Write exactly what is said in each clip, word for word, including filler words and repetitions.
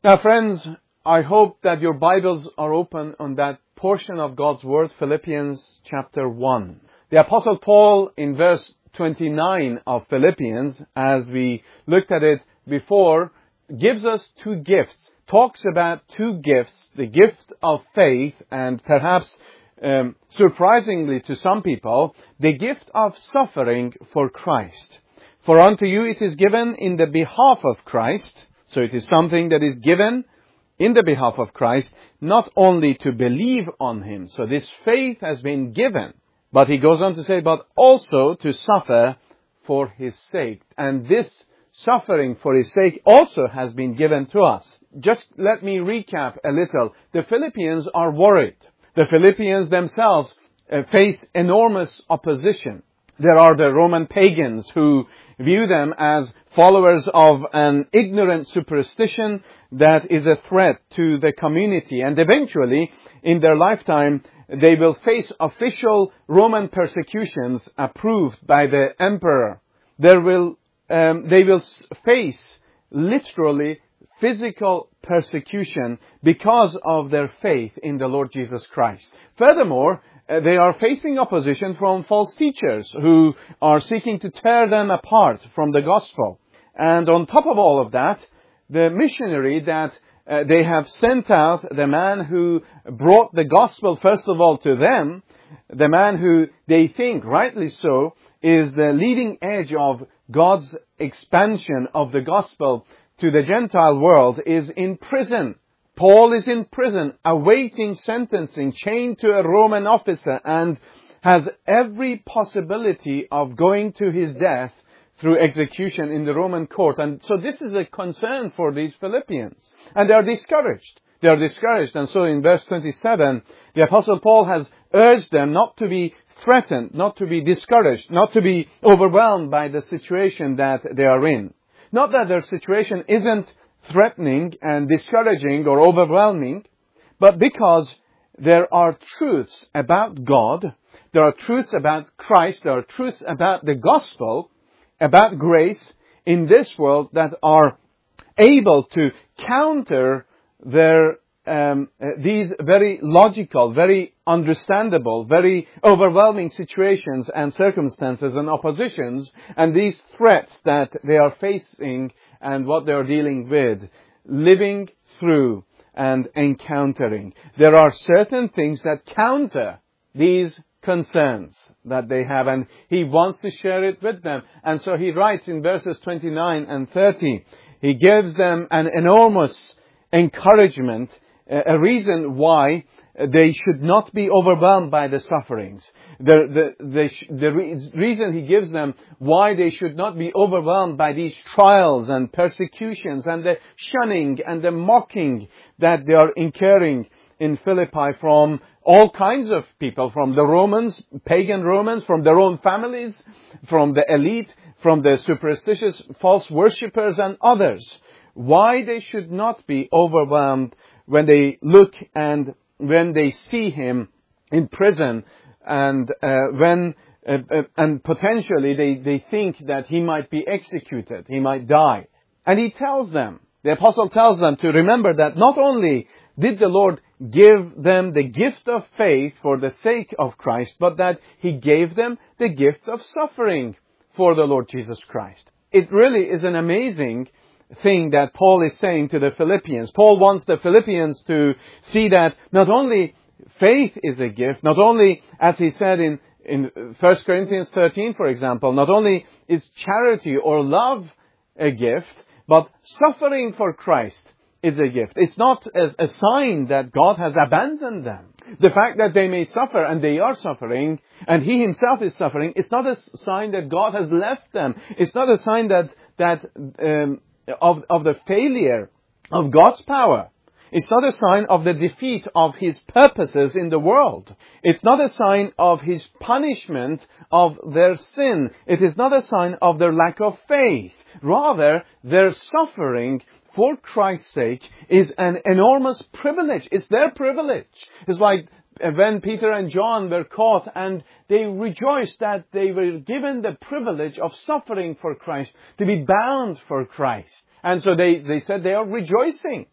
Now, friends, I hope that your Bibles are open on that portion of God's Word, Philippians chapter one. The Apostle Paul, in verse twenty-nine of Philippians, as we looked at it before, gives us two gifts, talks about two gifts, the gift of faith and perhaps um, surprisingly to some people, the gift of suffering for Christ. For unto you it is given in the behalf of Christ. So it is something that is given in the behalf of Christ, not only to believe on Him. So this faith has been given. But he goes on to say, but also to suffer for His sake. And this suffering for His sake also has been given to us. Just let me recap a little. The Philippians are worried. The Philippians themselves uh, faced enormous opposition. There are the Roman pagans who view them as followers of an ignorant superstition that is a threat to the community. And eventually, in their lifetime, they will face official Roman persecutions approved by the emperor. There will, um, they will face literally physical persecution because of their faith in the Lord Jesus Christ. Furthermore, uh, they are facing opposition from false teachers who are seeking to tear them apart from the gospel. And on top of all of that, the missionary that uh, they have sent out, the man who brought the gospel first of all to them, the man who they think, rightly so, is the leading edge of God's expansion of the gospel to the Gentile world, is in prison. Paul is in prison, awaiting sentencing, chained to a Roman officer, and has every possibility of going to his death through execution in the Roman court. And so this is a concern for these Philippians. And they are discouraged. They are discouraged. And so in verse twenty-seven, the Apostle Paul has urged them not to be threatened, not to be discouraged, not to be overwhelmed by the situation that they are in. Not that their situation isn't threatening and discouraging or overwhelming, but because there are truths about God, there are truths about Christ, there are truths about the gospel, about grace in this world that are able to counter their um, uh, these very logical, very understandable, very overwhelming situations and circumstances and oppositions, and these threats that they are facing and what they are dealing with, living through and encountering. There are certain things that counter these concerns that they have, and he wants to share it with them. And so he writes in verses twenty-nine and thirty, he gives them an enormous encouragement, a reason why they should not be overwhelmed by the sufferings. The, the, the, the re- reason he gives them why they should not be overwhelmed by these trials and persecutions and the shunning and the mocking that they are incurring in Philippi from all kinds of people, from the Romans, pagan Romans, from their own families, from the elite, from the superstitious false worshippers and others. Why they should not be overwhelmed when they look and when they see him in prison and uh, when uh, uh, and potentially they, they think that he might be executed, he might die. And he tells them, the apostle tells them to remember that not only did the Lord give them the gift of faith for the sake of Christ, but that He gave them the gift of suffering for the Lord Jesus Christ. It really is an amazing thing that Paul is saying to the Philippians. Paul wants the Philippians to see that not only faith is a gift, not only, as he said in, in First Corinthians thirteen, for example, not only is charity or love a gift, but suffering for Christ is a gift. It's not as a sign that God has abandoned them. The fact that they may suffer, and they are suffering, and He Himself is suffering, it's not a sign that God has left them. It's not a sign that that um, of of the failure of God's power. It's not a sign of the defeat of His purposes in the world. It's not a sign of His punishment of their sin. It is not a sign of their lack of faith. Rather, their suffering for Christ's sake is an enormous privilege. It's their privilege. It's like when Peter and John were caught and they rejoiced that they were given the privilege of suffering for Christ, to be bound for Christ. And so they, they said they are rejoicing.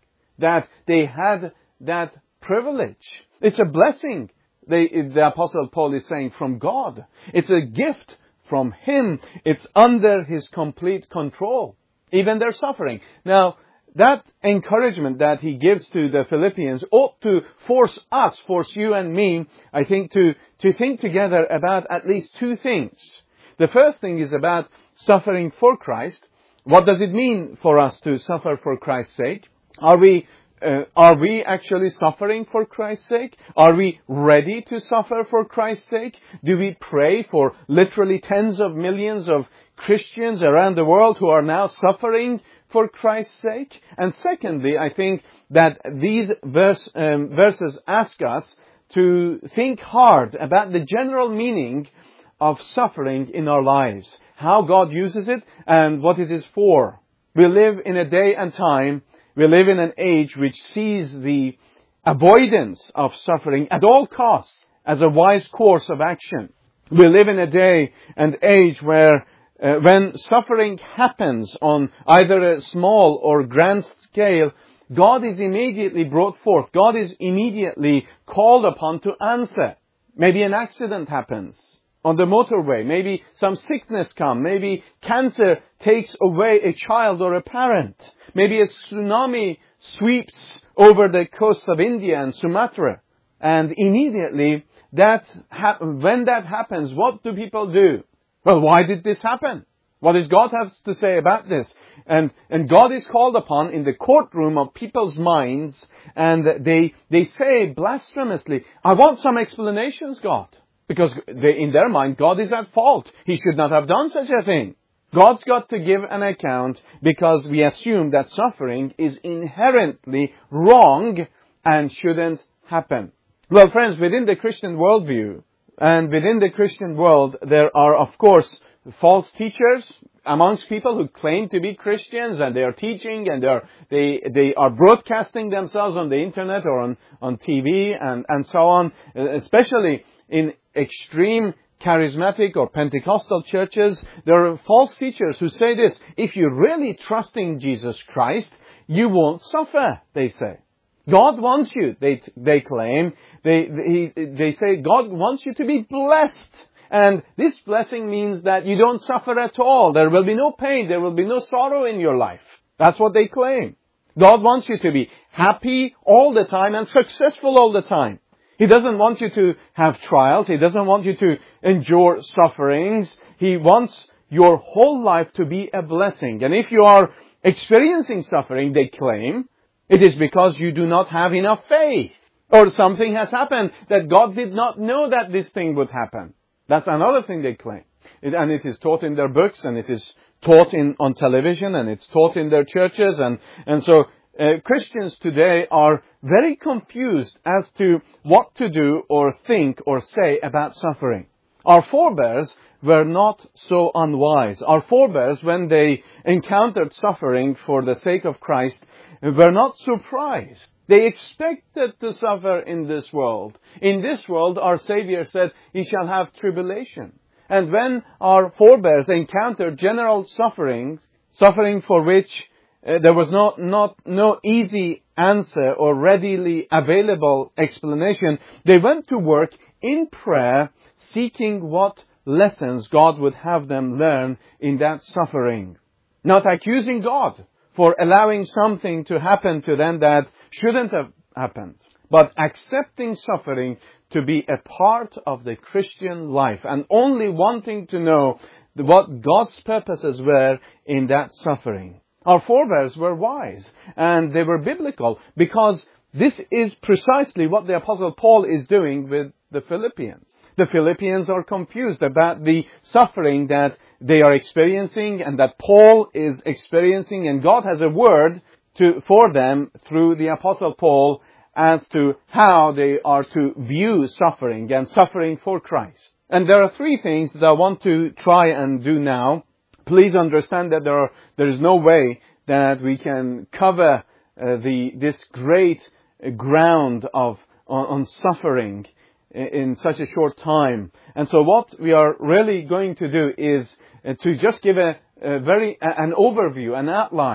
that they had that privilege. It's a blessing, they, the Apostle Paul is saying, from God. It's a gift from Him. It's under His complete control, even their suffering. Now, that encouragement that he gives to the Philippians ought to force us, force you and me, I think, to, to think together about at least two things. The first thing is about suffering for Christ. What does it mean for us to suffer for Christ's sake? Are we, uh, are we actually suffering for Christ's sake? Are we ready to suffer for Christ's sake? Do we pray for literally tens of millions of Christians around the world who are now suffering for Christ's sake? And secondly, I think that these verse, um, verses ask us to think hard about the general meaning of suffering in our lives, how God uses it and what it is for. We live in a day and time, we live in an age which sees the avoidance of suffering at all costs as a wise course of action. We live in a day and age where uh, when suffering happens on either a small or grand scale, God is immediately brought forth. God is immediately called upon to answer. Maybe an accident happens on the motorway. Maybe some sickness comes. Maybe cancer takes away a child or a parent. Maybe a tsunami sweeps over the coast of India and Sumatra. And immediately, that ha- when that happens, what do people do? Well, why did this happen? What does God have to say about this? And, and God is called upon in the courtroom of people's minds, and they, they say blasphemously, I want some explanations, God. Because they, in their mind, God is at fault. He should not have done such a thing. God's got to give an account because we assume that suffering is inherently wrong and shouldn't happen. Well, friends, within the Christian worldview and within the Christian world, there are, of course, false teachers amongst people who claim to be Christians, and they are teaching and they are, they, they are broadcasting themselves on the internet or on, on T V and, and so on, especially in extreme charismatic or Pentecostal churches. There are false teachers who say this: if you really trust in Jesus Christ, you won't suffer, they say. God wants you, they they claim. They they, they say God wants you to be blessed. And this blessing means that you don't suffer at all. There will be no pain. There will be no sorrow in your life. That's what they claim. God wants you to be happy all the time and successful all the time. He doesn't want you to have trials. He doesn't want you to endure sufferings. He wants your whole life to be a blessing. And if you are experiencing suffering, they claim, it is because you do not have enough faith. Or something has happened that God did not know that this thing would happen. That's another thing they claim. It, and it is taught in their books, and it is taught in on television, and it's taught in their churches. And, and so uh, Christians today are very confused as to what to do or think or say about suffering. Our forebears were not so unwise. Our forebears, when they encountered suffering for the sake of Christ, were not surprised. They expected to suffer in this world. In this world, our Savior said, "Ye shall have tribulation." And when our forebears encountered general suffering, suffering for which uh, there was no, not, no easy answer or readily available explanation, they went to work in prayer, seeking what lessons God would have them learn in that suffering. Not accusing God for allowing something to happen to them that shouldn't have happened, but accepting suffering to be a part of the Christian life and only wanting to know what God's purposes were in that suffering. Our forebears were wise and they were biblical, because this is precisely what the Apostle Paul is doing with the Philippians. The Philippians are confused about the suffering that they are experiencing and that Paul is experiencing, and God has a word to, for them through the Apostle Paul as to how they are to view suffering and suffering for Christ. And there are three things that I want to try and do now. Please understand that there are, there is no way that we can cover uh, the this great ground of on, on suffering in such a short time. And so what we are really going to do is uh, to just give a, a very a, an overview, an outline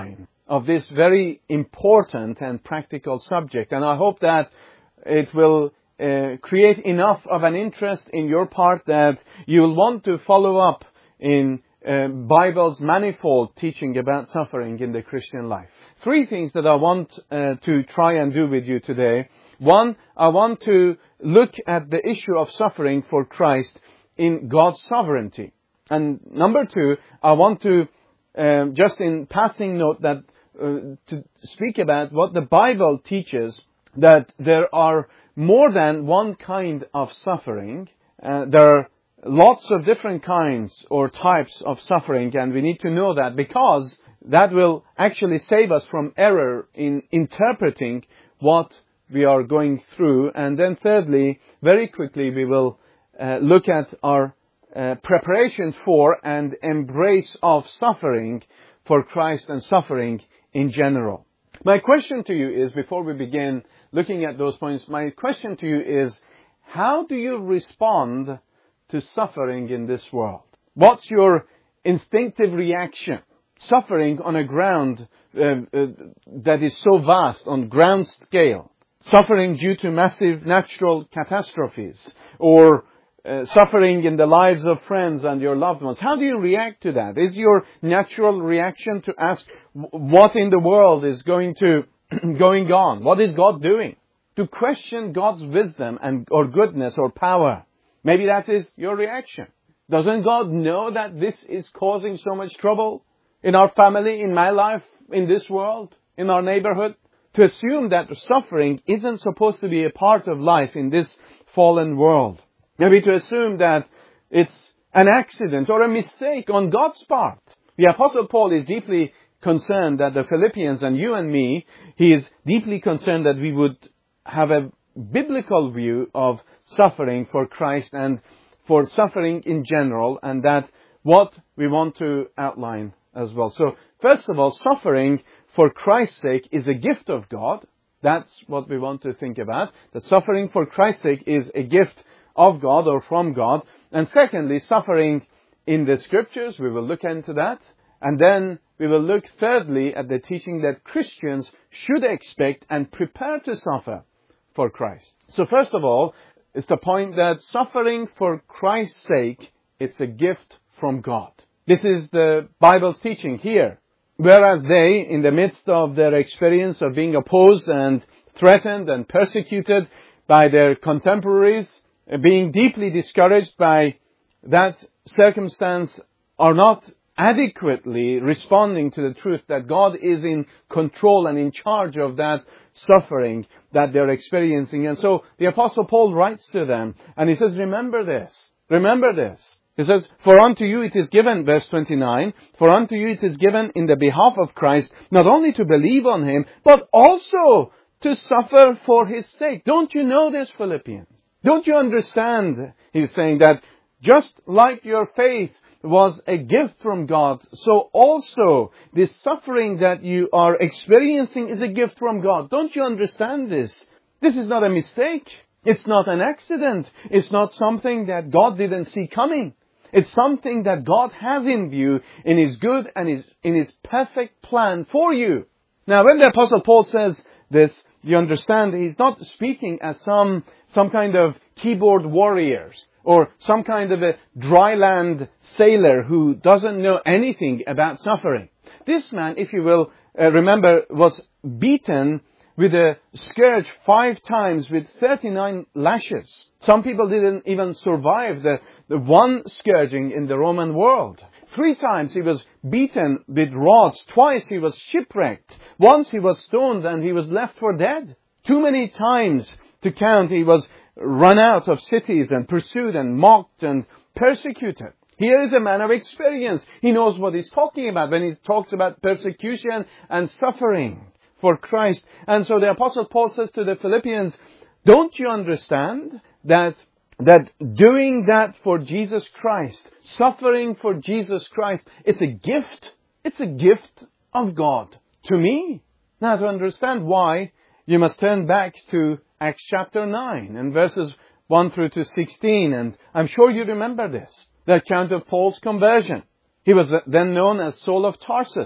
of this very important and practical subject. And I hope that it will uh, create enough of an interest in your part that you will want to follow up in uh, Bible's manifold teaching about suffering in the Christian life. Three things that I want uh, to try and do with you today. One, I want to look at the issue of suffering for Christ in God's sovereignty. And number two, I want to, um, just in passing note, that uh, to speak about what the Bible teaches, that there are more than one kind of suffering. Uh, there are lots of different kinds or types of suffering, and we need to know that, because that will actually save us from error in interpreting what we are going through. And then thirdly, very quickly, we will uh, look at our uh, preparation for and embrace of suffering for Christ and suffering in general. My question to you is, before we begin looking at those points, my question to you is, how do you respond to suffering in this world? What's your instinctive reaction? Suffering on a ground uh, uh, that is so vast, on ground scale. Suffering due to massive natural catastrophes, or uh, suffering in the lives of friends and your loved ones. How do you react to that? Is your natural reaction to ask what in the world is going to going on? What is God doing? To question God's wisdom and or goodness or power. Maybe that is your reaction. Doesn't God know that this is causing so much trouble in our family, in my life, in this world, in our neighborhood? To assume that suffering isn't supposed to be a part of life in this fallen world. Maybe to assume that it's an accident or a mistake on God's part. The Apostle Paul is deeply concerned that the Philippians and you and me, he is deeply concerned that we would have a biblical view of suffering for Christ and for suffering in general, and that what we want to outline as well. So, first of all, suffering for Christ's sake is a gift of God. That's what we want to think about. That suffering for Christ's sake is a gift of God or from God. And secondly, suffering in the Scriptures. We will look into that. And then we will look thirdly at the teaching that Christians should expect and prepare to suffer for Christ. So first of all, is the point that suffering for Christ's sake, it's a gift from God. This is the Bible's teaching here. Whereas they, in the midst of their experience of being opposed and threatened and persecuted by their contemporaries, being deeply discouraged by that circumstance, are not adequately responding to the truth that God is in control and in charge of that suffering that they're experiencing. And so the Apostle Paul writes to them, and he says, remember this, remember this. He says, for unto you it is given, verse twenty-nine, for unto you it is given in the behalf of Christ, not only to believe on Him, but also to suffer for His sake. Don't you know this, Philippians? Don't you understand? He's saying that just like your faith was a gift from God, so also this suffering that you are experiencing is a gift from God. Don't you understand this? This is not a mistake. It's not an accident. It's not something that God didn't see coming. It's something that God has in view in His good and His, in His perfect plan for you. Now, when the Apostle Paul says this, you understand he's not speaking as some, some kind of keyboard warriors or some kind of a dry land sailor who doesn't know anything about suffering. This man, if you will, uh, remember, was beaten with a scourge five times with thirty-nine lashes. Some people didn't even survive the, the one scourging in the Roman world. Three times he was beaten with rods. Twice he was shipwrecked. Once he was stoned and he was left for dead. Too many times to count he was run out of cities and pursued and mocked and persecuted. Here is a man of experience. He knows what he's talking about when he talks about persecution and suffering for Christ. And so the Apostle Paul says to the Philippians, don't you understand that that doing that for Jesus Christ, suffering for Jesus Christ, it's a gift. It's a gift of God to me. Now, to understand why, you must turn back to Acts chapter nine and verses one through to sixteen. And I'm sure you remember this, the account of Paul's conversion. He was then known as Saul of Tarsus.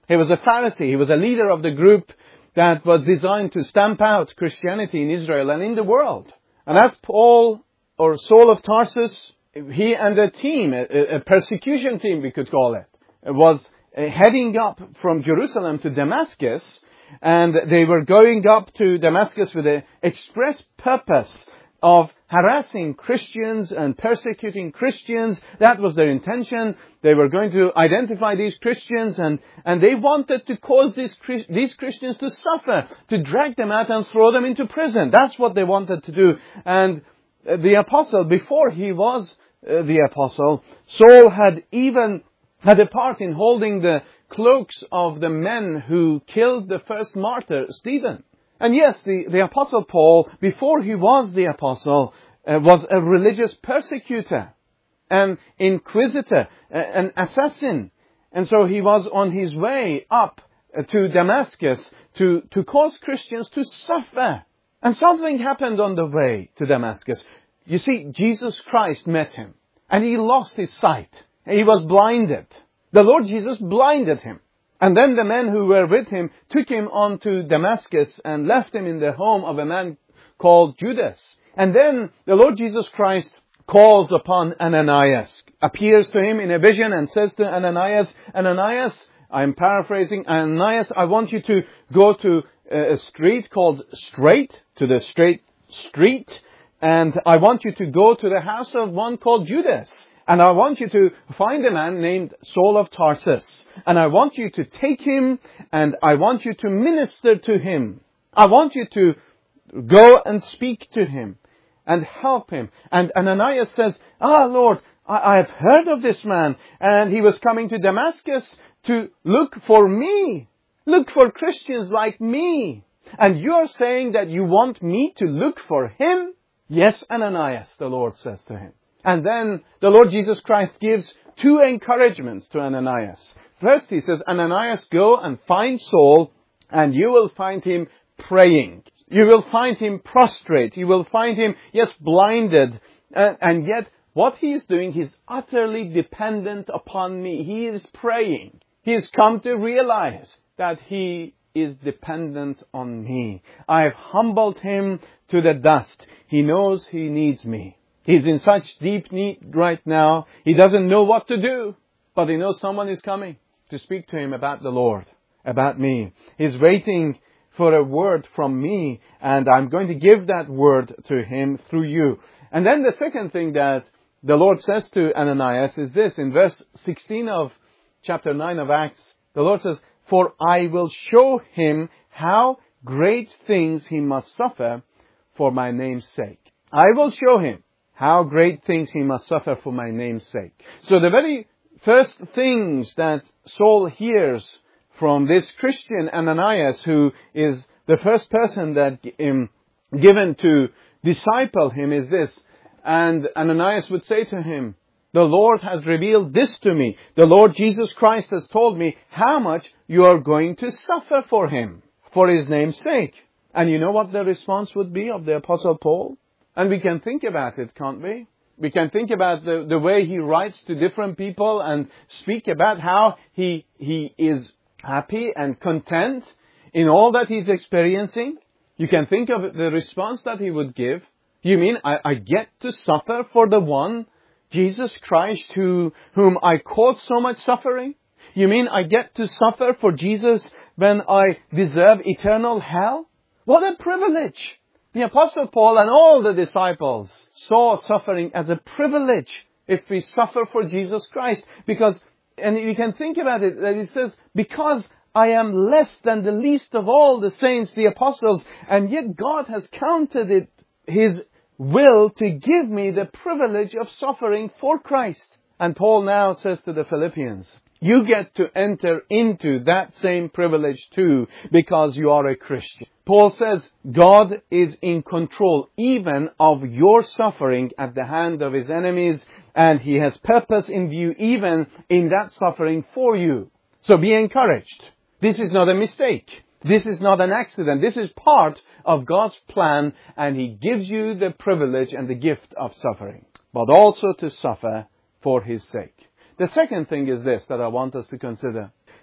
He was a Pharisee. He was a leader of the group that was designed to stamp out Christianity in Israel and in the world. And as Paul, or Saul of Tarsus, he and a team, a, a persecution team we could call it, was heading up from Jerusalem to Damascus. And they were going up to Damascus with the express purpose of harassing Christians and persecuting Christians. That was their intention. They were going to identify these Christians, and, and they wanted to cause these, these Christians to suffer, to drag them out and throw them into prison. That's what they wanted to do. And the apostle, before he was uh, the apostle, Saul had even had a part in holding the cloaks of the men who killed the first martyr, Stephen. And yes, the, the Apostle Paul, before he was the Apostle, uh, was a religious persecutor, an inquisitor, uh, an assassin. And so he was on his way up uh, to Damascus to, to cause Christians to suffer. And something happened on the way to Damascus. You see, Jesus Christ met him, and he lost his sight. He was blinded. The Lord Jesus blinded him. And then the men who were with him took him on to Damascus and left him in the home of a man called Judas. And then the Lord Jesus Christ calls upon Ananias, appears to him in a vision and says to Ananias, Ananias, I'm paraphrasing, Ananias, I want you to go to a street called Straight, to the Straight Street, and I want you to go to the house of one called Judas. And I want you to find a man named Saul of Tarsus. And I want you to take him, and I want you to minister to him. I want you to go and speak to him and help him. And Ananias says, Ah, Lord, I have heard of this man. And he was coming to Damascus to look for me. Look for Christians like me. And you're saying that you want me to look for him? Yes, Ananias, the Lord says to him. And then the Lord Jesus Christ gives two encouragements to Ananias. First, he says, Ananias, go and find Saul, and you will find him praying. You will find him prostrate. You will find him, yes, blinded. And, and yet, what he is doing, he's utterly dependent upon me. He is praying. He has come to realize that he is dependent on me. I have humbled him to the dust. He knows he needs me. He's in such deep need right now. He doesn't know what to do. But he knows someone is coming to speak to him about the Lord, about me. He's waiting for a word from me, and I'm going to give that word to him through you. And then the second thing that the Lord says to Ananias is this. In verse sixteen of chapter nine of Acts, the Lord says, For I will show him how great things he must suffer for my name's sake. I will show him how great things he must suffer for my name's sake. So the very first things that Saul hears from this Christian Ananias, who is the first person that um, given to disciple him, is this. And Ananias would say to him, the Lord has revealed this to me. The Lord Jesus Christ has told me how much you are going to suffer for him, for his name's sake. And you know what the response would be of the Apostle Paul? And we can think about it, can't we? We can think about the, the way he writes to different people and speak about how he, he is happy and content in all that he's experiencing. You can think of the response that he would give. You mean I, I get to suffer for the one, Jesus Christ, who, whom I caused so much suffering? You mean I get to suffer for Jesus when I deserve eternal hell? What a privilege! The Apostle Paul and all the disciples saw suffering as a privilege if we suffer for Jesus Christ. Because, and you can think about it, that it says, because I am less than the least of all the saints, the apostles, and yet God has counted it His will to give me the privilege of suffering for Christ. And Paul now says to the Philippians, you get to enter into that same privilege too, because you are a Christian. Paul says, God is in control even of your suffering at the hand of His enemies, and He has purpose in view even in that suffering for you. So be encouraged. This is not a mistake. This is not an accident. This is part of God's plan, and He gives you the privilege and the gift of suffering, but also to suffer for His sake. The second thing is this that I want us to consider.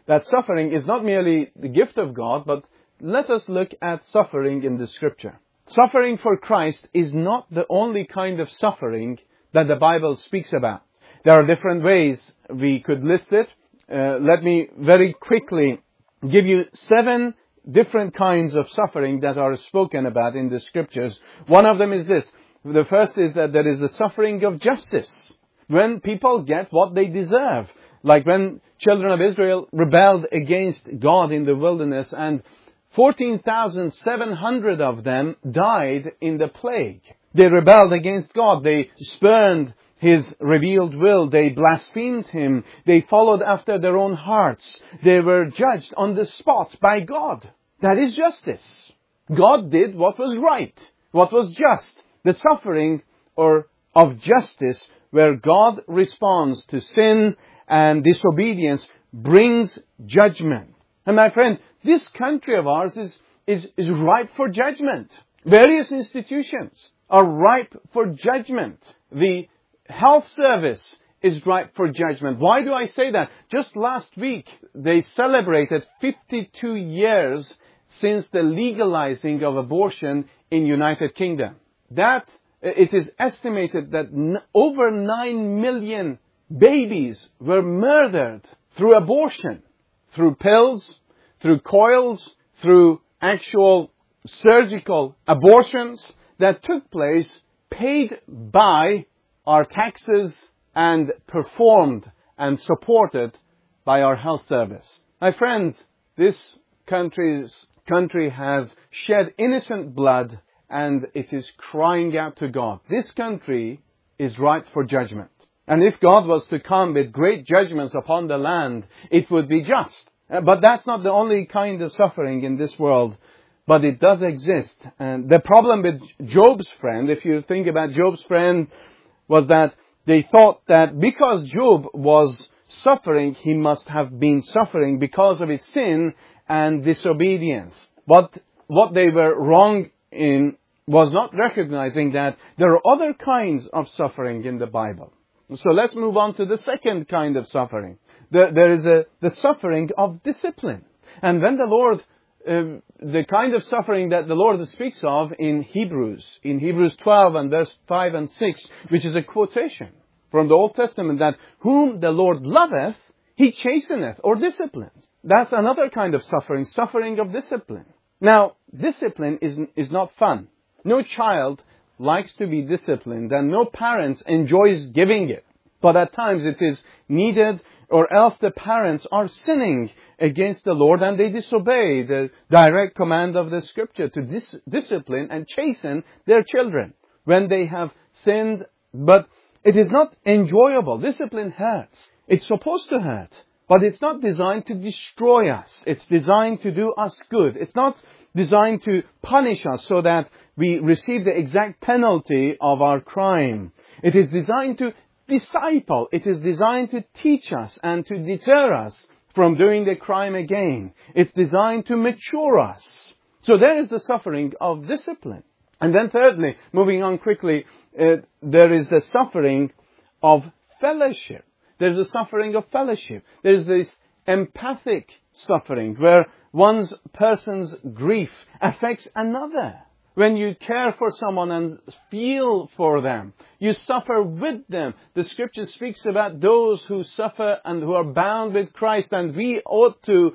that suffering is not merely the gift of God, but let us look at suffering in the Scripture. Suffering for Christ is not the only kind of suffering that the Bible speaks about. There are different ways we could list it. Uh, let me very quickly give you seven different kinds of suffering that are spoken about in the Scriptures. One of them is this. The first is that there is the suffering of justice. When people get what they deserve. Like when children of Israel rebelled against God in the wilderness, and fourteen thousand seven hundred of them died in the plague. They rebelled against God. They spurned His revealed will. They blasphemed Him. They followed after their own hearts. They were judged on the spot by God. That is justice. God did what was right, what was just. The suffering or of justice, where God responds to sin and disobedience, brings judgment. And my friend, this country of ours is, is, is ripe for judgment. Various institutions are ripe for judgment. The health service is ripe for judgment. Why do I say that? Just last week, they celebrated fifty-two years since the legalizing of abortion in United Kingdom. That, it is estimated that n- over nine million babies were murdered through abortion, through pills, through coils, through actual surgical abortions that took place, paid by our taxes and performed and supported by our health service. My friends, this country's country has shed innocent blood, and it is crying out to God. This country is ripe for judgment. And if God was to come with great judgments upon the land, it would be just. But that's not the only kind of suffering in this world. But it does exist. And the problem with Job's friend, if you think about Job's friend, was that they thought that because Job was suffering, he must have been suffering because of his sin and disobedience. But what they were wrong in was not recognizing that there are other kinds of suffering in the Bible. So let's move on to the second kind of suffering. There, there is a, the suffering of discipline. And when the Lord, uh, the kind of suffering that the Lord speaks of in Hebrews, in Hebrews twelve and verse five and six, which is a quotation from the Old Testament, that whom the Lord loveth, He chasteneth or disciplines. That's another kind of suffering, suffering of discipline. Now, discipline is, is not fun. No child likes to be disciplined, and no parent enjoys giving it. But at times it is needed, or else the parents are sinning against the Lord and they disobey the direct command of the Scripture to dis- discipline and chasten their children when they have sinned. But it is not enjoyable. Discipline hurts. It's supposed to hurt, but it's not designed to destroy us. It's designed to do us good. It's not designed to punish us so that we receive the exact penalty of our crime. It is designed to disciple. It is designed to teach us and to deter us from doing the crime again. It's designed to mature us. So there is the suffering of discipline. And then thirdly, moving on quickly, uh, there is the suffering of fellowship. There's the suffering of fellowship. There's this empathic suffering where one's person's grief affects another. When you care for someone and feel for them, you suffer with them. The Scripture speaks about those who suffer and who are bound with Christ, and we ought to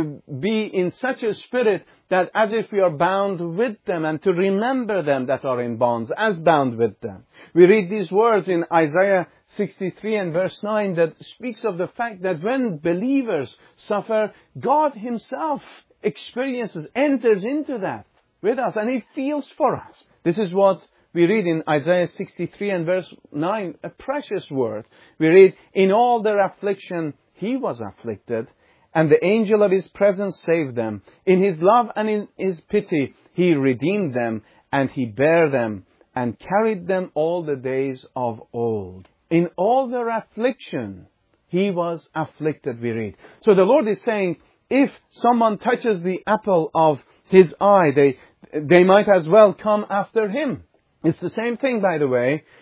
be in such a spirit that as if we are bound with them, and to remember them that are in bonds as bound with them. We read these words in Isaiah sixty-three and verse nine that speaks of the fact that when believers suffer, God Himself experiences, enters into that with us, and He feels for us. This is what we read in Isaiah sixty-three and verse nine, a precious word. We read, in all their affliction He was afflicted, and the angel of His presence saved them. In His love and in His pity He redeemed them, and He bare them, and carried them all the days of old. In all their affliction He was afflicted, we read. So the Lord is saying, if someone touches the apple of His eye, they, they might as well come after Him. It's the same thing, by the way.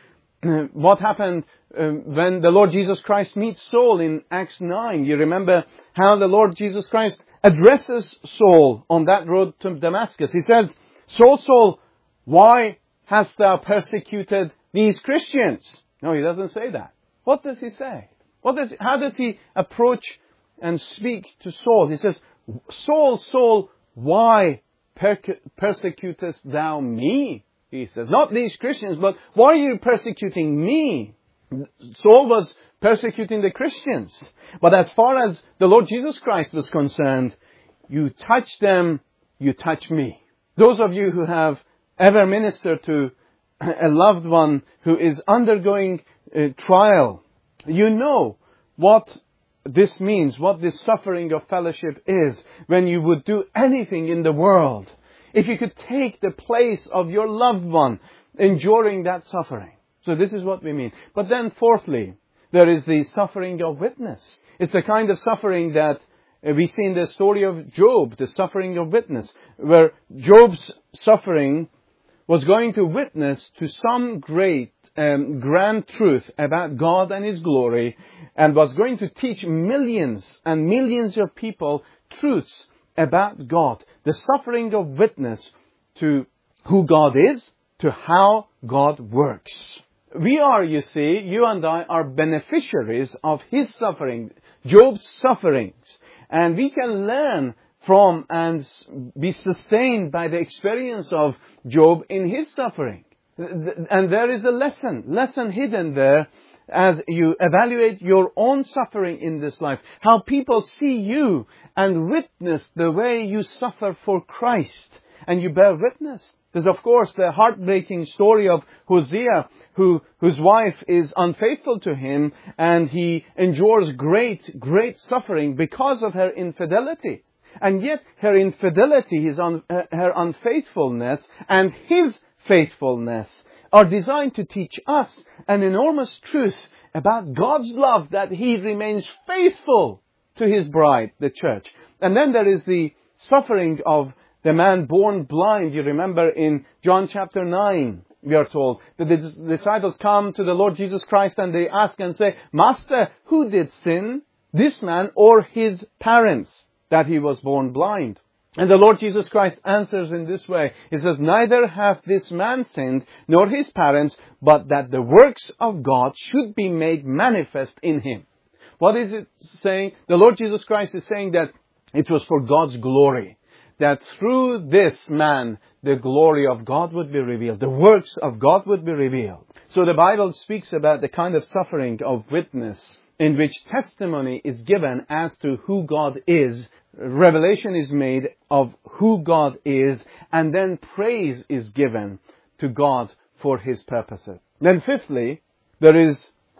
what happened um, when the Lord Jesus Christ meets Saul in Acts nine. You remember how the Lord Jesus Christ addresses Saul on that road to Damascus. He says, Saul, Saul, why hast thou persecuted these Christians? No, he doesn't say that. What does he say? What does, how does he approach and speak to Saul? He says, Saul, Saul, why per- persecutest thou me? He says, not these Christians, but why are you persecuting me? Saul was persecuting the Christians. But as far as the Lord Jesus Christ was concerned, you touch them, you touch me. Those of you who have ever ministered to a loved one who is undergoing a trial, you know what this means, what this suffering of fellowship is, when you would do anything in the world. If you could take the place of your loved one enduring that suffering. So this is what we mean. But then fourthly, there is the suffering of witness. It's the kind of suffering that we see in the story of Job, the suffering of witness, where Job's suffering was going to witness to some great um, grand truth about God and His glory, and was going to teach millions and millions of people truths about God. The suffering of witness to who God is, to how God works. We are, you see, you and I are beneficiaries of His suffering, Job's sufferings. And we can learn from and be sustained by the experience of Job in his suffering. And there is a lesson, lesson hidden there as you evaluate your own suffering in this life. How people see you and witness the way you suffer for Christ. And you bear witness. There's of course the heartbreaking story of Hosea, who, whose wife is unfaithful to him, and he endures great, great suffering because of her infidelity. And yet her infidelity, his un, uh, her unfaithfulness, and his faithfulness are designed to teach us an enormous truth about God's love, that He remains faithful to His bride, the church. And then there is the suffering of the man born blind. You remember in John chapter nine, we are told that the disciples come to the Lord Jesus Christ and they ask and say, Master, who did sin, this man or his parents, that he was born blind? And the Lord Jesus Christ answers in this way. He says, neither hath this man sinned, nor his parents, but that the works of God should be made manifest in him. What is it saying? The Lord Jesus Christ is saying that it was for God's glory. That through this man, the glory of God would be revealed. The works of God would be revealed. So the Bible speaks about the kind of suffering of witness in which testimony is given as to who God is. Revelation is made of who God is, and then praise is given to God for His purposes. Then fifthly, there is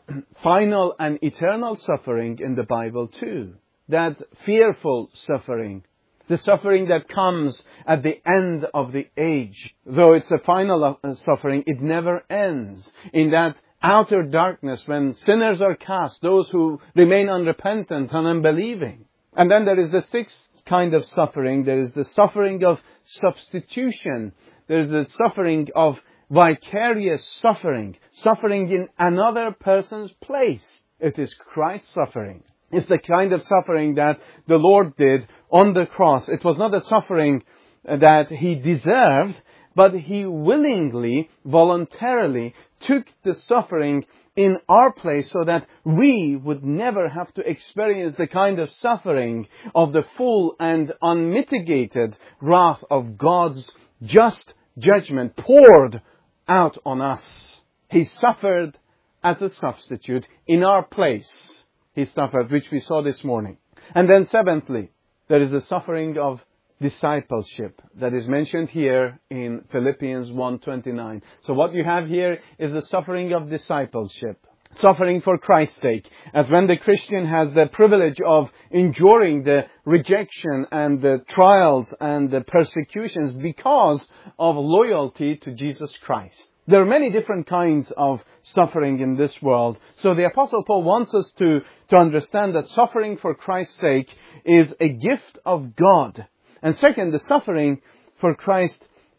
final and eternal suffering in the Bible too. That fearful suffering. The suffering that comes at the end of the age. Though it's a final suffering, it never ends. In that outer darkness, when sinners are cast, those who remain unrepentant and unbelieving. And then there is the sixth kind of suffering. There is the suffering of substitution. There is the suffering of vicarious suffering. Suffering in another person's place. It is Christ's suffering. It's the kind of suffering that the Lord did on the cross. It was not a suffering that He deserved, but He willingly, voluntarily took the suffering in our place so that we would never have to experience the kind of suffering of the full and unmitigated wrath of God's just judgment poured out on us. He suffered as a substitute in our place. He suffered, which we saw this morning. And then seventhly, there is the suffering of discipleship that is mentioned here in Philippians one twenty-nine. So what you have here is the suffering of discipleship. Suffering for Christ's sake. As when the Christian has the privilege of enduring the rejection and the trials and the persecutions because of loyalty to Jesus Christ. There are many different kinds of suffering in this world. So the Apostle Paul wants us to, to understand that suffering for Christ's sake is a gift of God. And second, the suffering for Christ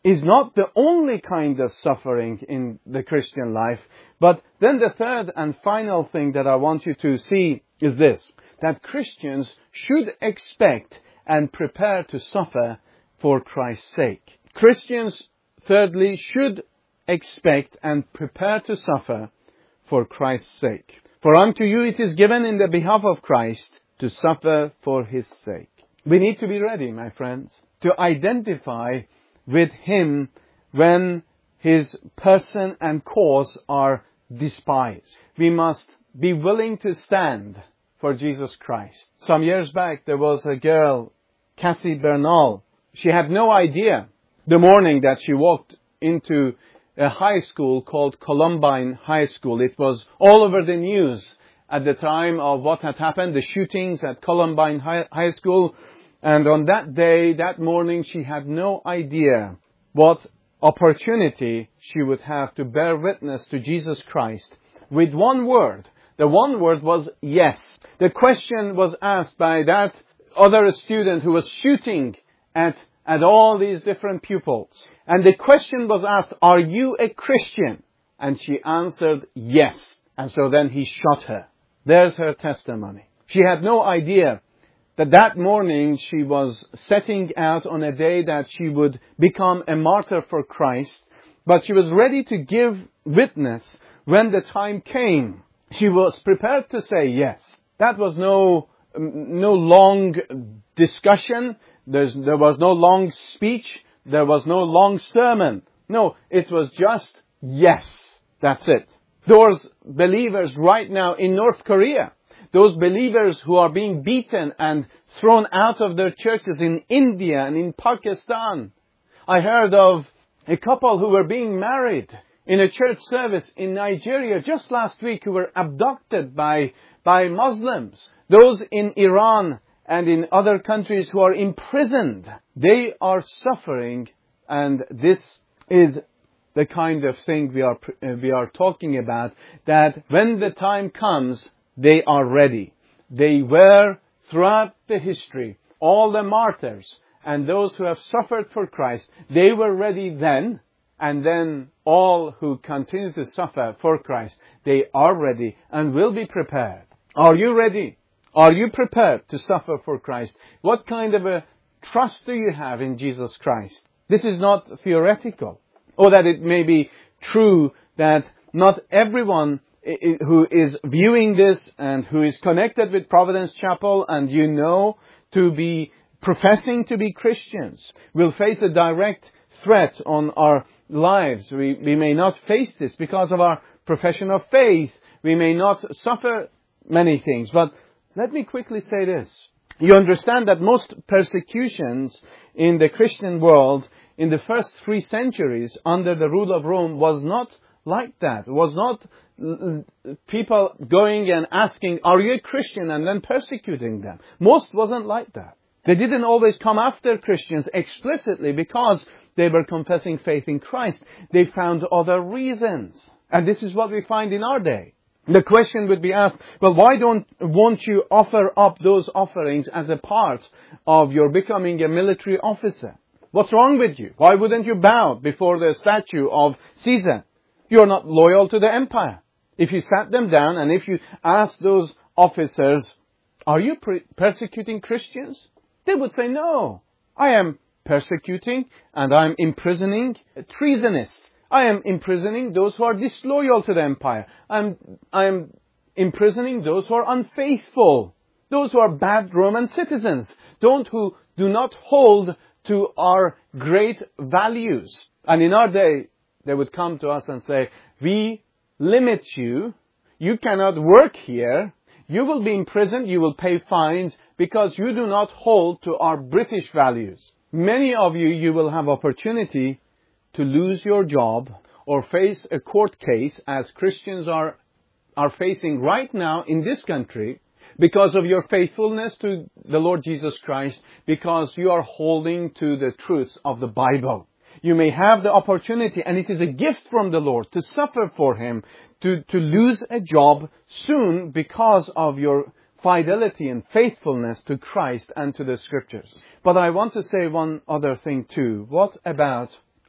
is not the only kind of suffering in the Christian life. But then the third and final thing that I want you to see is this, that Christians should expect and prepare to suffer for Christ's sake. Christians, thirdly, should expect and prepare to suffer for Christ's sake. For unto you it is given in the behalf of Christ to suffer for His sake. We need to be ready, my friends, to identify with Him when His person and cause are despised. We must be willing to stand for Jesus Christ. Some years back, there was a girl, Cassie Bernal. She had no idea the morning that she walked into a high school called Columbine High School. It was all over the news at the time of what had happened, the shootings at Columbine High, High School. And on that day, that morning, she had no idea what opportunity she would have to bear witness to Jesus Christ with one word. The one word was yes. The question was asked by that other student who was shooting at, at all these different pupils. And the question was asked, are you a Christian? And she answered yes. And so then he shot her. There's her testimony. She had no idea that that morning she was setting out on a day that she would become a martyr for Christ. But she was ready to give witness when the time came. She was prepared to say yes. That was no no long discussion. There's, there was no long speech. There was no long sermon. No, it was just yes. That's it. Those believers right now in North Korea, those believers who are being beaten and thrown out of their churches in India and in Pakistan. I heard of a couple who were being married in a church service in Nigeria just last week who were abducted by, by Muslims. Those in Iran and in other countries who are imprisoned, they are suffering, and this is the kind of thing we are we are talking about, that when the time comes, they are ready. They were, throughout the history, all the martyrs and those who have suffered for Christ, they were ready then, and then all who continue to suffer for Christ, they are ready and will be prepared. Are you ready? Are you prepared to suffer for Christ? What kind of a trust do you have in Jesus Christ? This is not theoretical. Or that it may be true that not everyone who is viewing this and who is connected with Providence Chapel and you know to be professing to be Christians will face a direct threat on our lives. We, we may not face this because of our profession of faith. We may not suffer many things. But let me quickly say this. You understand that most persecutions in the Christian world in the first three centuries under the rule of Rome was not like that. It was not people going and asking, are you a Christian? And then persecuting them. Most wasn't like that. They didn't always come after Christians explicitly because they were confessing faith in Christ. They found other reasons. And this is what we find in our day. The question would be asked, well, why don't, won't you offer up those offerings as a part of your becoming a military officer? What's wrong with you? Why wouldn't you bow before the statue of Caesar? You're not loyal to the empire. If you sat them down and if you asked those officers, are you pre- persecuting Christians? They would say, no, I am persecuting and I'm imprisoning treasonists. I am imprisoning those who are disloyal to the empire. I'm, I'm imprisoning those who are unfaithful. Those who are bad Roman citizens. Don't who do not hold to our great values. And in our day, they would come to us and say, we limit you. You cannot work here. You will be imprisoned. You will pay fines because you do not hold to our British values. Many of you, you will have opportunity to lose your job or face a court case as Christians are, are facing right now in this country because of your faithfulness to the Lord Jesus Christ, because you are holding to the truths of the Bible. You may have the opportunity, and it is a gift from the Lord, to suffer for Him, to, to lose a job soon because of your fidelity and faithfulness to Christ and to the Scriptures. But I want to say one other thing too. What about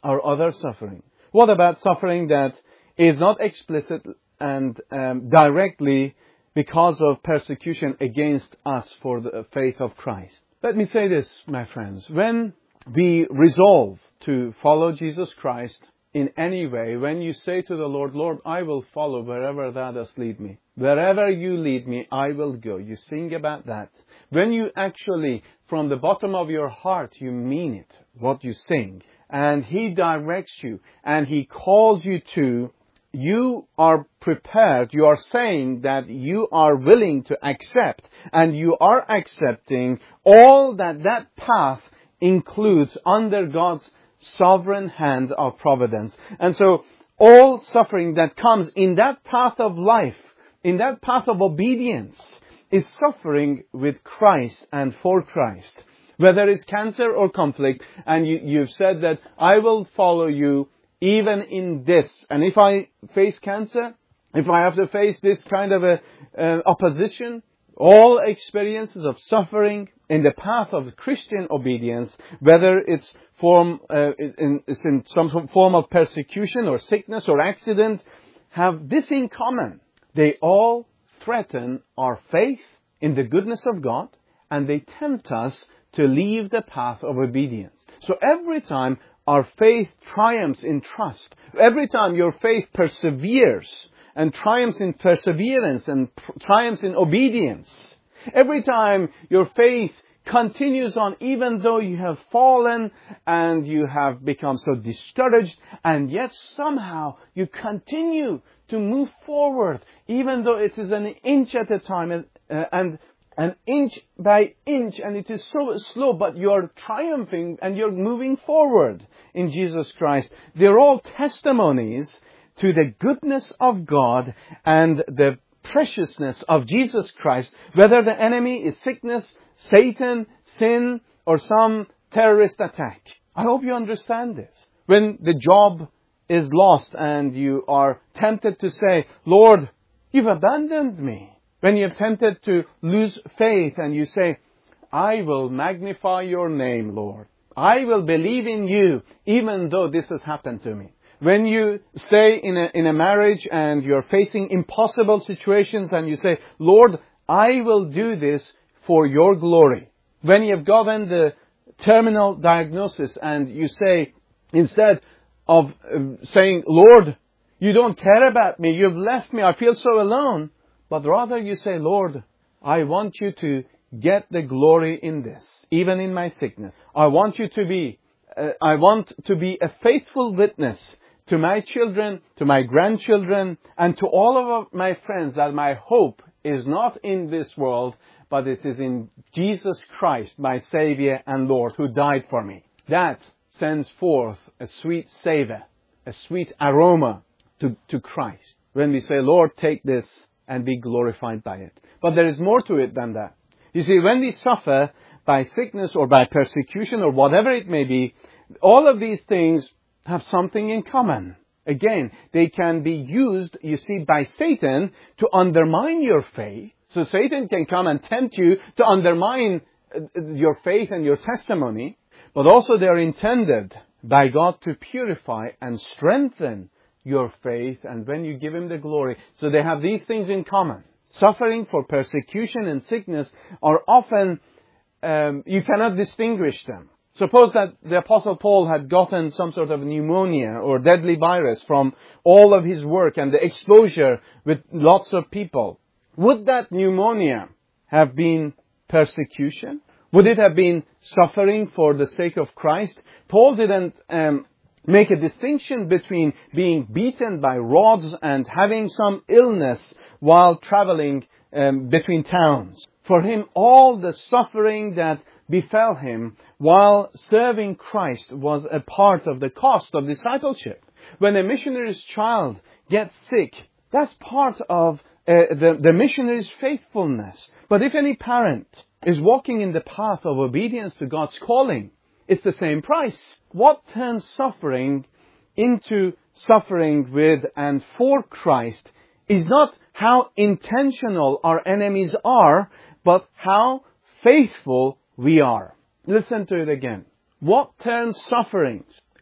our other suffering? What about suffering that is not explicit and um, directly because of persecution against us for the faith of Christ? Let me say this, my friends. When we resolve to follow Jesus Christ in any way, when you say to the Lord, Lord, I will follow wherever thou dost lead me. Wherever you lead me, I will go. You sing about that. When you actually, from the bottom of your heart, you mean it, what you sing, and He directs you, and He calls you to, you are prepared, you are saying that you are willing to accept, and you are accepting all that that path includes under God's sovereign hand of providence. And so all suffering that comes in that path of life, in that path of obedience, is suffering with Christ and for Christ. Whether it's cancer or conflict, and you, you've said that I will follow you even in this. And if I face cancer, if I have to face this kind of a uh, opposition, all experiences of suffering in the path of Christian obedience, whether it's form uh, in, it's in some form of persecution or sickness or accident, have this in common. They all threaten our faith in the goodness of God, and they tempt us to leave the path of obedience. So every time our faith triumphs in trust, every time your faith perseveres and triumphs in perseverance and pr- triumphs in obedience, every time your faith continues on even though you have fallen and you have become so discouraged, and yet somehow you continue to move forward even though it is an inch at a time and, uh, and an inch by inch, and it is so slow, but you're triumphing and you're moving forward in Jesus Christ. They're all testimonies to the goodness of God and the preciousness of Jesus Christ, whether the enemy is sickness, Satan, sin, or some terrorist attack. I hope you understand this. When the job is lost and you are tempted to say, Lord, you've abandoned me. When you're tempted to lose faith and you say, I will magnify your name, Lord. I will believe in you even though this has happened to me. When you stay in a, in a marriage and you're facing impossible situations and you say, Lord, I will do this for your glory. When you've gotten the terminal diagnosis and you say, instead of uh, saying, Lord, you don't care about me, you've left me, I feel so alone. But rather you say, Lord, I want you to get the glory in this, even in my sickness. I want you to be, uh, I want to be a faithful witness to my children, to my grandchildren, and to all of my friends that my hope is not in this world, but it is in Jesus Christ, my Savior and Lord, who died for me. That sends forth a sweet savor, a sweet aroma to, to Christ. When we say, Lord, take this and be glorified by it. But there is more to it than that. You see, when we suffer by sickness or by persecution or whatever it may be, all of these things have something in common. Again, they can be used, you see, by Satan to undermine your faith. So Satan can come and tempt you to undermine your faith and your testimony. But also they are intended by God to purify and strengthen your faith, and when you give Him the glory. So they have these things in common. Suffering for persecution and sickness are often, um, you cannot distinguish them. Suppose that the Apostle Paul had gotten some sort of pneumonia or deadly virus from all of his work and the exposure with lots of people. Would that pneumonia have been persecution? Would it have been suffering for the sake of Christ? Paul didn't um, make a distinction between being beaten by rods and having some illness while traveling um, between towns. For him, all the suffering that befell him while serving Christ was a part of the cost of discipleship. When a missionary's child gets sick, that's part of uh, the, the missionary's faithfulness. But if any parent is walking in the path of obedience to God's calling, it's the same price. What turns suffering into suffering with and for Christ is not how intentional our enemies are, but how faithful we are. Listen to it again. What turns sufferings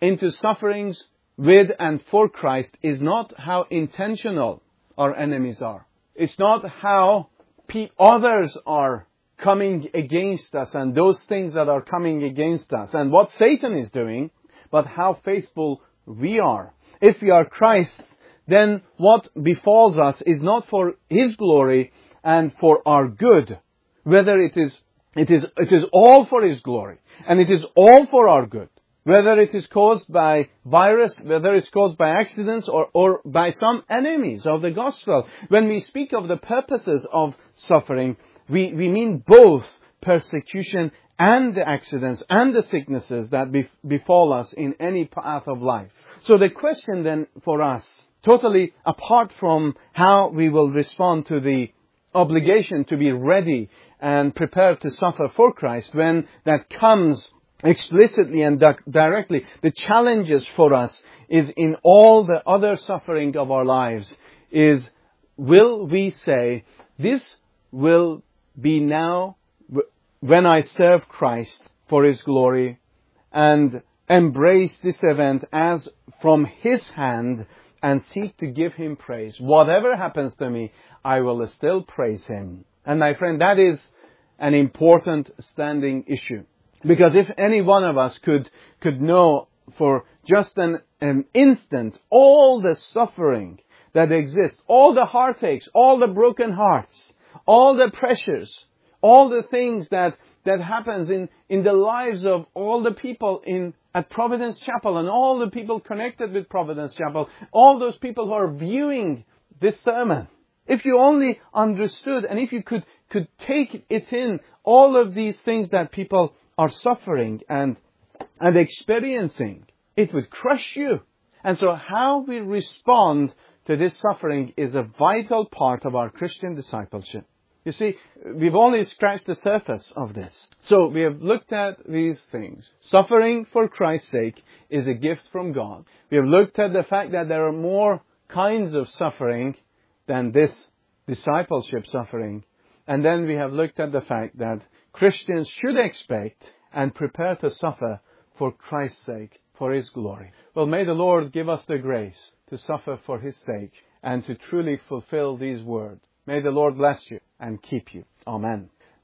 into sufferings with and for Christ is not how intentional our enemies are. It's not how pe- others are coming against us and those things that are coming against us and what Satan is doing, but how faithful we are. If we are Christ, then what befalls us is not for His glory and for our good. Whether it is, it is, it is all for His glory and it is all for our good. Whether it is caused by virus, whether it's caused by accidents or, or by some enemies of the gospel. When we speak of the purposes of suffering, we, we mean both persecution and the accidents and the sicknesses that befall us in any path of life. So the question then for us, totally apart from how we will respond to the obligation to be ready and prepared to suffer for Christ, when that comes explicitly and di- directly, the challenges for us is in all the other suffering of our lives is, will we say, this will be now when I serve Christ for His glory and embrace this event as from His hand and seek to give Him praise. Whatever happens to me, I will still praise Him. And my friend, that is an important standing issue. Because if any one of us could, could know for just an, an instant all the suffering that exists, all the heartaches, all the broken hearts, all the pressures, all the things that, that happens in, in the lives of all the people in, at Providence Chapel and all the people connected with Providence Chapel, all those people who are viewing this sermon. If you only understood and if you could, could take it in, all of these things that people are suffering and, and experiencing, it would crush you. And so how we respond to this suffering is a vital part of our Christian discipleship. You see, we've only scratched the surface of this. So we have looked at these things. Suffering for Christ's sake is a gift from God. We have looked at the fact that there are more kinds of suffering than this discipleship suffering. And then we have looked at the fact that Christians should expect and prepare to suffer for Christ's sake, for His glory. Well, may the Lord give us the grace to suffer for His sake and to truly fulfill these words. May the Lord bless you and keep you. Amen.